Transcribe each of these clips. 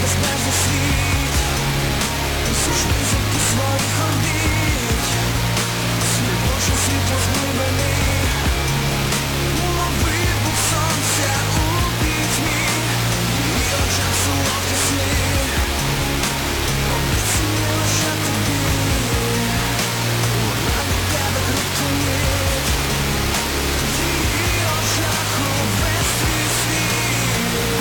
безмежний світ, тисячний зірки своїх орбіт, сліпуче світло з глибини, мов вибух сонця у пітьмі, і очах солодкі сни, обіцяні лише тобі, вона до тебе криптонит, в її очах увесь твій світ.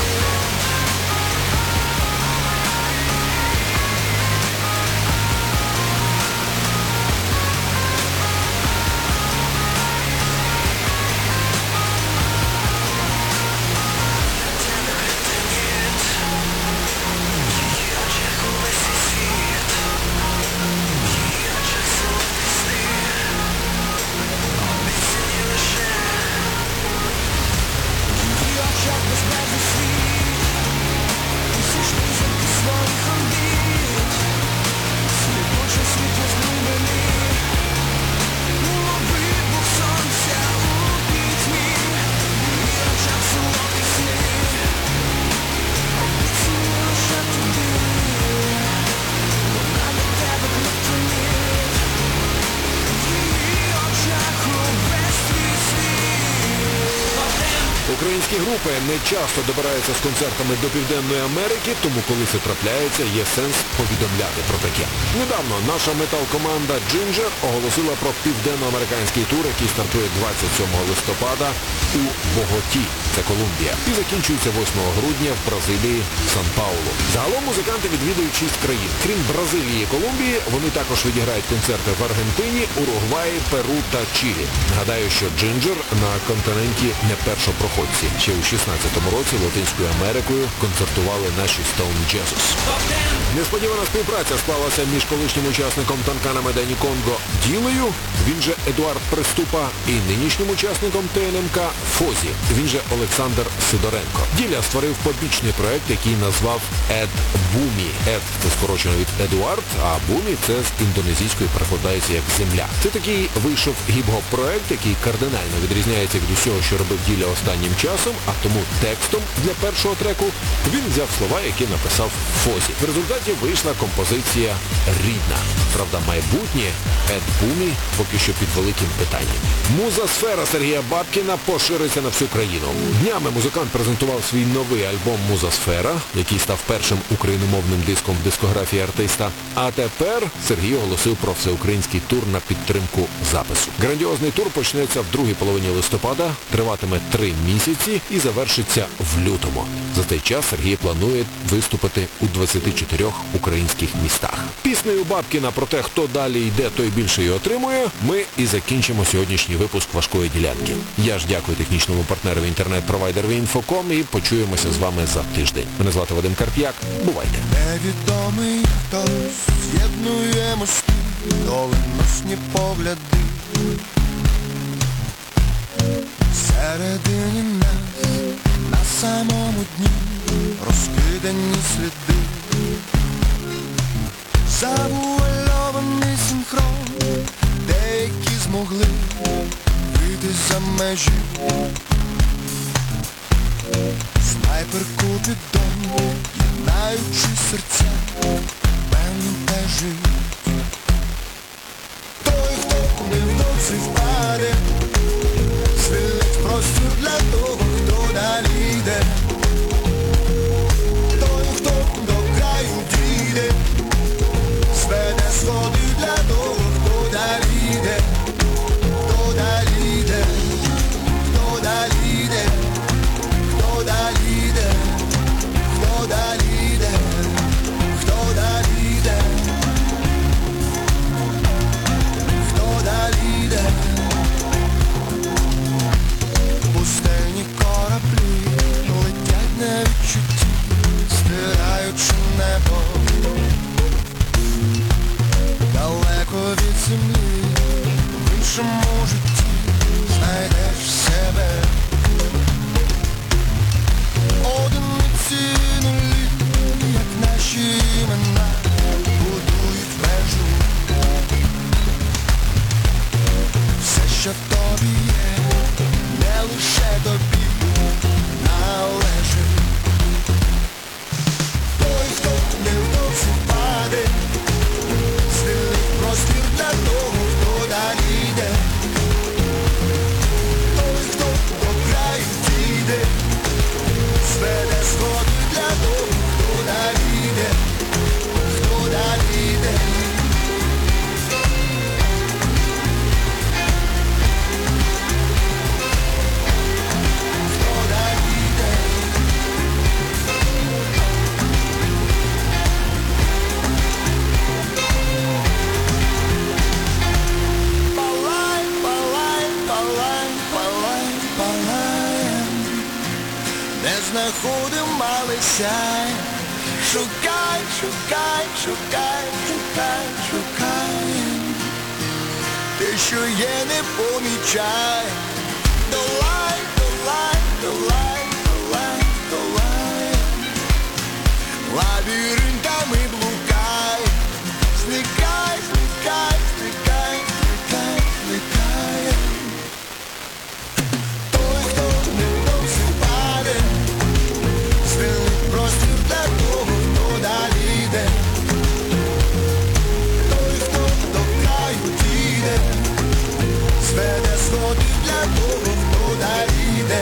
Українські групи не часто добираються з концертами до Південної Америки, тому коли це трапляється, є сенс повідомляти про таке. Недавно наша метал-команда Ginger оголосила про південноамериканський тур, який стартує 27 листопада у Боготі, це Колумбія, і закінчується 8 грудня в Бразилії, Сан-Паулу. Загалом музиканти відвідують 6 країн. Крім Бразилії і Колумбії, вони також відіграють концерти в Аргентині, Уругваї, Перу та Чилі. Нагадаю, що Ginger на континенті не першопроходці. Ще у 16-му році Латинською Америкою концертували наші Stone Jesus. Несподівана співпраця склалася між колишнім учасником Танкана Медені Конго Ділею, він же Едуард Приступа, і нинішнім учасником ТНМК Фозі, він же Олександр Сидоренко. Діля створив побічний проект, який назвав Ед Бумі. Ед – це скорочено від Едуард, а Бумі – це з індонезійської перекладається як «земля». Це такий вийшов гіп-гоп проект, який кардинально відрізняється від усього, що робив Діля останнім часом, а тому текстом для першого треку він взяв слова, які написав Фозі. В результаті вийшла композиція «Рідна». Правда, майбутнє Ед Бумі поки що під великим питанням. Музасфера Сергія Бабкіна пошириться на всю країну. Днями музикант презентував свій новий альбом «Музасфера», який став першим україномовним диском в дискографії артиста. А тепер Сергій оголосив про всеукраїнський тур на підтримку запису. Грандіозний тур почнеться в другій половині листопада, триватиме 3 місяці і завершиться в лютому. За цей час Сергій планує виступити у 24 українських містах. Піснею Бабкіна про те, хто далі йде, той більше і отримує, ми і закінчимо сьогоднішній випуск «Важкої ділянки». Я ж дякую технічному партнерові інтернет-провайдеру Infocom і почуємося з вами за тиждень. Мене звати Вадим Карп'як. Бувайте. Невідомий хтось з'єднує мости, доленосні погляди. Всередині нас, на самому дні, розкидані сліди. Завуальований синхрон, деякі змогли вийти за межі. Снайпер Купідон, єднаючи серця, бентежить. Той, хто невдовзі впаде, звільнить простір для того, хто далі йде. Той, хто до краю дійде, зведе сходи для того, хто далі йде. Хто далі йде, хто далі йде, хто далі йде, хто далі йде, хто далі йде, хто далі йде. Пустельник не знаходималися. Шукай, шукай, шукай, шукай, шукай. Те, що є, не помічай. Долай, долай, долай, долай, долай. Лабіринтами блукай. Зникай, зникай, зникай, зникай, зникай. Той, хто не досипає, звільнить простір для того, хто далі йде. Той, хто до краю дійде, зведе сходи для того, хто далі йде.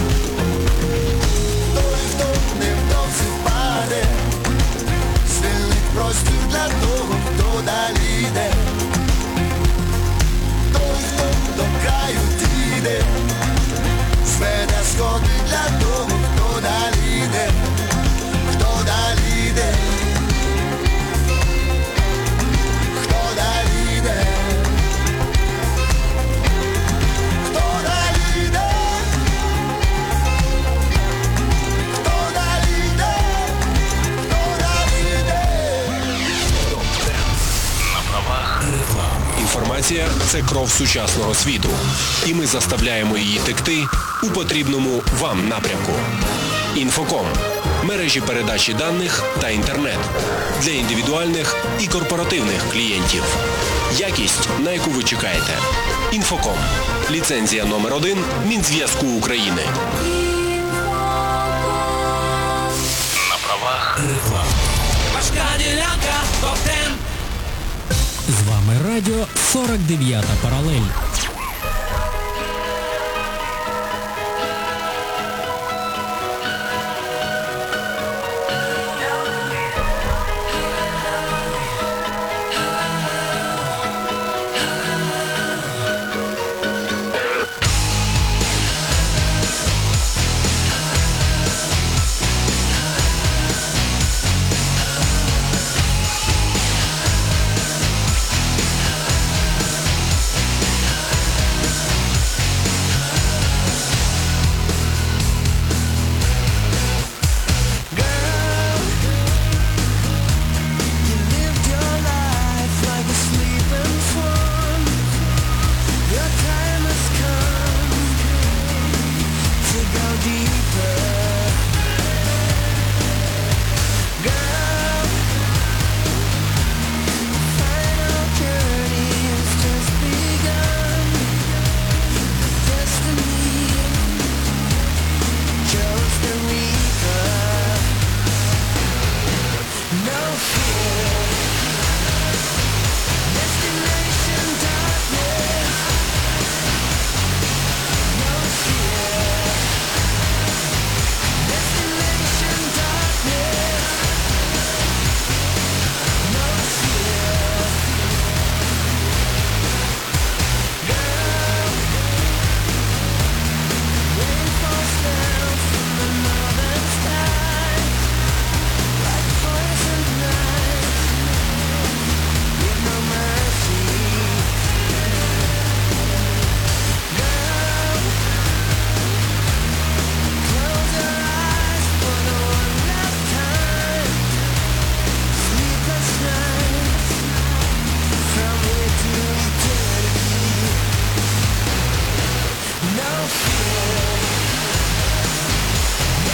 Той, хто не досипає, звільнить простір для того, хто далі йде. Той, хто до краю дійде, зведе сходи для того, хто далі йде. Хто далі йде? Хто далі йде? Хто далі йде? Хто далі йде? Хто далі йде? На правах реклами. Інформація – це кров сучасного світу. І ми заставляємо її текти у потрібному вам напрямку. Інфоком. Мережі передачі даних та інтернет. Для індивідуальних і корпоративних клієнтів. Якість, на яку ви чекаєте. Інфоком. Ліцензія номер 1 Мінзв'язку України. На правах реклами. Важка ділянка, топ-10. З вами радіо 49 паралель.